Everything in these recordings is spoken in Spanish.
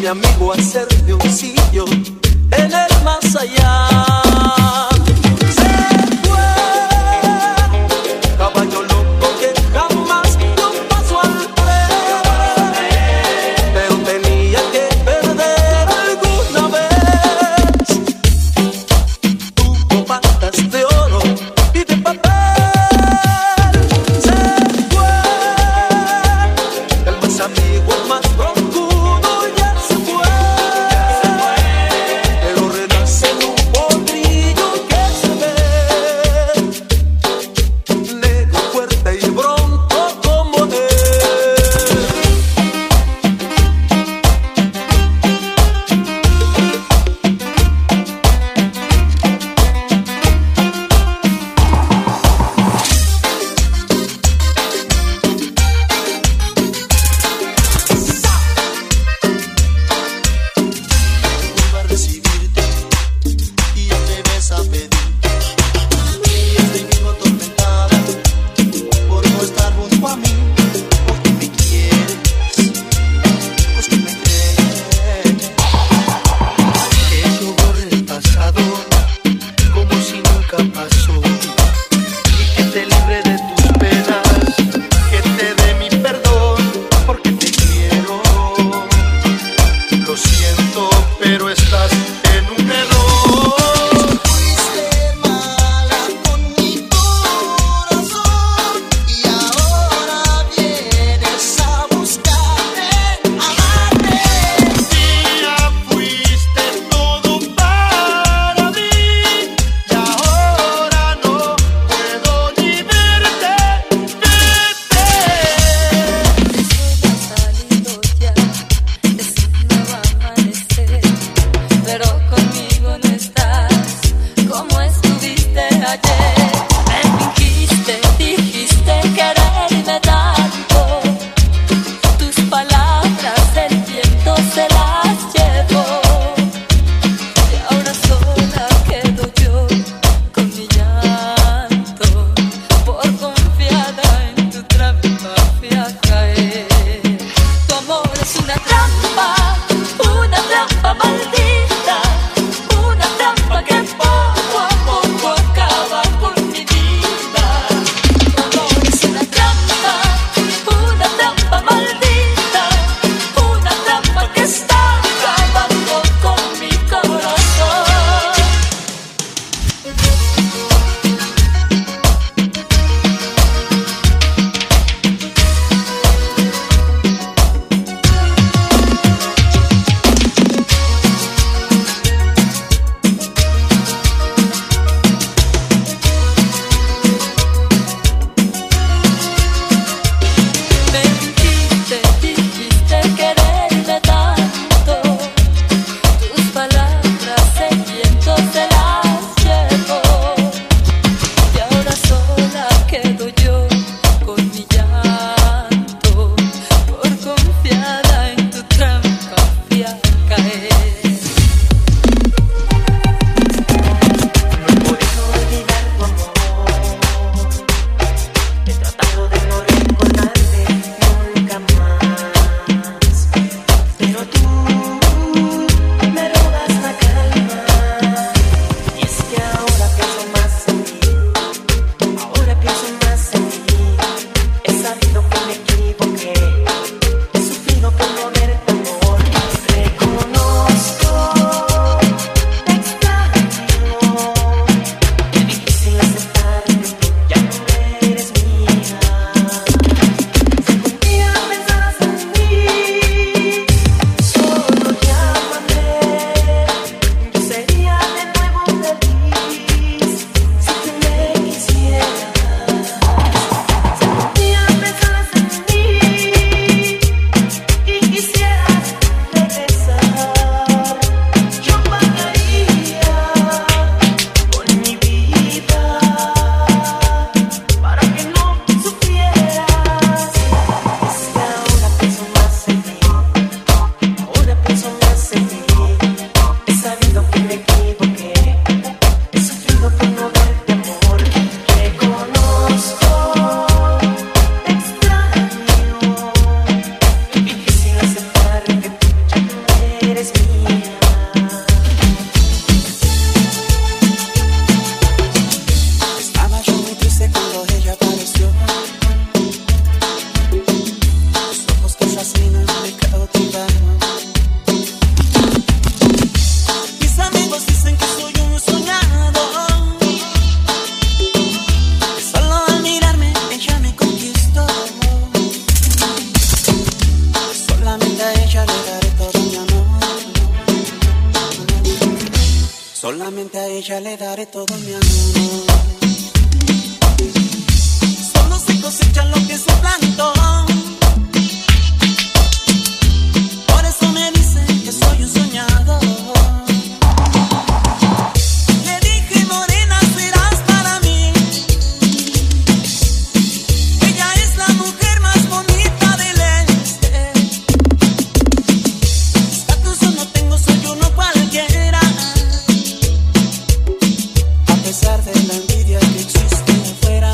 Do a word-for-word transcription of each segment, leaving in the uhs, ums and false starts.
amigo a hacerme un sitio en el más allá. Se fue, caballo loco que jamás dio un paso al tren, pero tenía que perder alguna vez. Tuvo patas de oro y de papel. Se fue, el más amigo, el más broncudo ya se fue. Pero renace en un potrillo que se ve, negro, fuerte y bronco como él. Vuelvo a recibirte y ya te ves a pedir. Y estoy mismo atormentada por no estar junto a mí. Porque me quieres, pues que me crees. Que yo borre el pasado como si nunca pasó, y que te libre de tus penas, que te dé mi perdón, porque te quiero. Lo siento, pero estás en un error. Fuiste mala con mi corazón y ahora vienes a buscarme, a amarme. Ya fuiste todo para mí y ahora no puedo ni verte, verte. Pero conmigo no estás como estuviste ayer. Me fingiste, dijiste quererme tanto. Tus palabras el viento se las llevó. Y ahora sola quedo yo con mi llanto, por confiada en tu trampa fui a caer. Tu amor es una trampa, una trampa maldita, una trampa que poco a poco acaba con mi vida. Tu amor es una trampa, una trampa maldita, una trampa que está acabando con mi corazón. Solamente a ella le daré todo mi amor. Solo se cosecha lo que se plantó. Por eso me dicen que soy un soñador. Le dije, morena, serás para mí. Ella es la mujer más bonita del este. Estatus yo no tengo, soy uno cualquiera. A pesar de la envidia que existe afuera,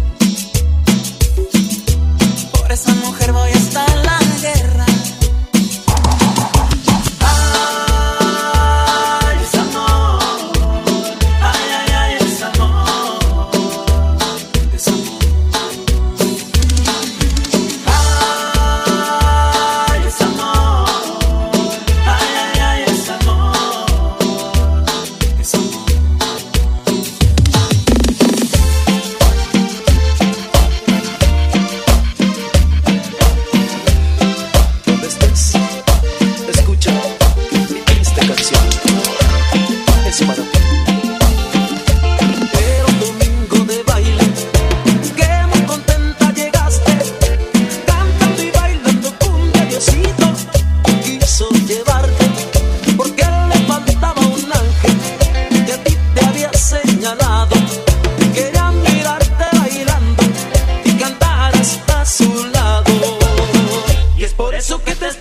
por esa mujer voy a estar en la guerra. Ay, es amor. Ay, ay, ay, es amor. Es amor. Ay, es amor. Ay, ay, ay, es amor. Es amor. Donde estés, escucha mi triste canción. Es para ti. Era un domingo de baile, que muy contenta llegaste, cantando y bailando cumbia. Diosito quiso llevarte, porque le faltaba un ángel que a ti te había señalado. Quería mirarte bailando y cantar hasta su lado. Y es por eso que te